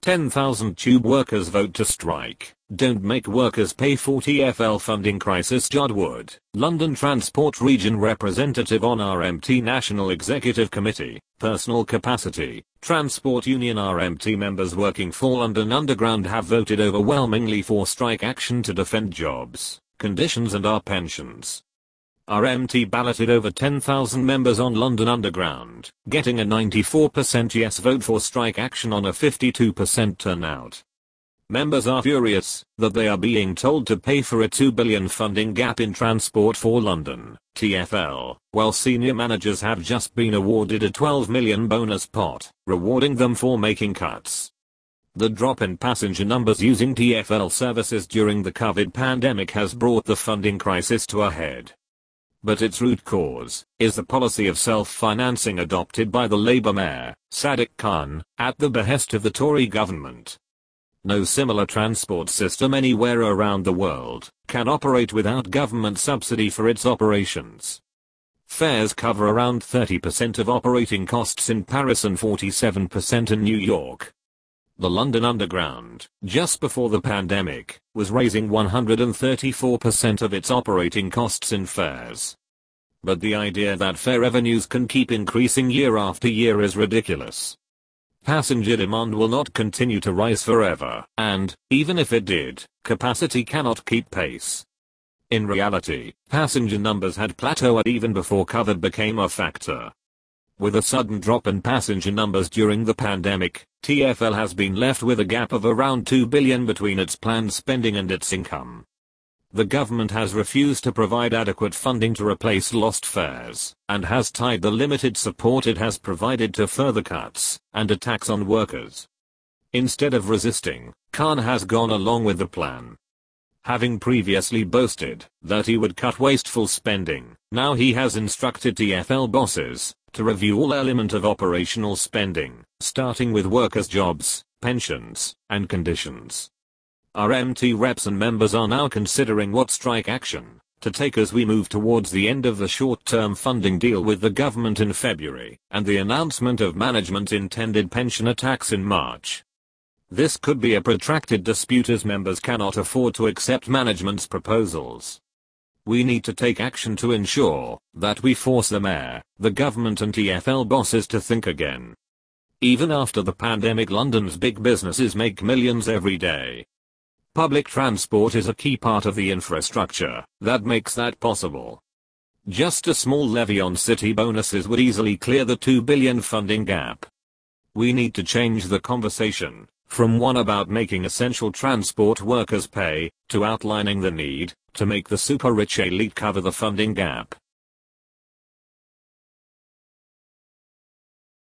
10,000 tube workers vote to strike. Don't make workers pay for TfL funding crisis. Jod Wood, London Transport Region Representative on RMT National Executive Committee, Personal Capacity, Transport Union. RMT members working for London Underground have voted overwhelmingly for strike action to defend jobs, conditions and our pensions. RMT balloted over 10,000 members on London Underground, getting a 94% yes vote for strike action on a 52% turnout. Members are furious that they are being told to pay for a £2 billion funding gap in Transport for London, TfL, while senior managers have just been awarded a £12 million bonus pot, rewarding them for making cuts. The drop in passenger numbers using TfL services during the COVID pandemic has brought the funding crisis to a head. But its root cause is the policy of self-financing adopted by the Labour Mayor, Sadiq Khan, at the behest of the Tory government. No similar transport system anywhere around the world can operate without government subsidy for its operations. Fares cover around 30% of operating costs in Paris and 47% in New York. The London Underground, just before the pandemic, was raising 134% of its operating costs in fares. But the idea that fare revenues can keep increasing year after year is ridiculous. Passenger demand will not continue to rise forever, and, even if it did, capacity cannot keep pace. In reality, passenger numbers had plateaued even before COVID became a factor. With a sudden drop in passenger numbers during the pandemic, TfL has been left with a gap of around £2 billion between its planned spending and its income. The government has refused to provide adequate funding to replace lost fares, and has tied the limited support it has provided to further cuts and attacks on workers. Instead of resisting, Khan has gone along with the plan. Having previously boasted that he would cut wasteful spending, now he has instructed TfL bosses to review all element of operational spending, starting with workers' jobs, pensions, and conditions. RMT reps and members are now considering what strike action to take as we move towards the end of the short-term funding deal with the government in February and the announcement of management intended pension attacks in March. This could be a protracted dispute as members cannot afford to accept management's proposals. We need to take action to ensure that we force the mayor, the government and TfL bosses to think again. Even after the pandemic, London's big businesses make millions every day. Public transport is a key part of the infrastructure that makes that possible. Just a small levy on city bonuses would easily clear the £2 billion funding gap. We need to change the conversation from one about making essential transport workers pay to outlining the need to make the super rich elite cover the funding gap.